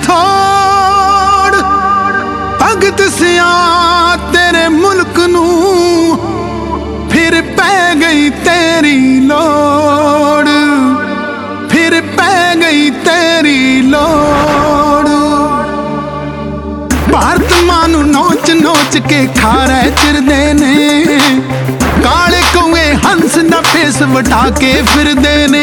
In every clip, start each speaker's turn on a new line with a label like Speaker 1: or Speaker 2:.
Speaker 1: छोड़ भगत सिया तेरे मुल्क नू फिर पै गई तेरी लोड़, फिर पै गई तेरी लोड़। भारत मां नू नोच नोच के खारे चिरदे ने, काले कौए हंस दा फेस वटा के फिरदे ने।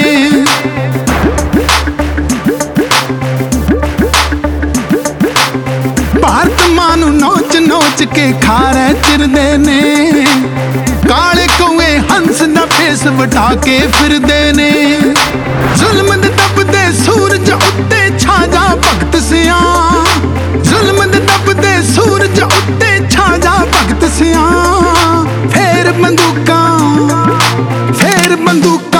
Speaker 1: भारत मां नू नोच नोच के खारे चिरदे ने, काले कौए हंस दा फेस वटा के फिरदे ने। जुल्म दे दबदे सूरज उत्ते छा जा भगत सिया, जुल्म दे दबदे सूरज उत्ते छा जा भगत सिया। फेर बंदूकां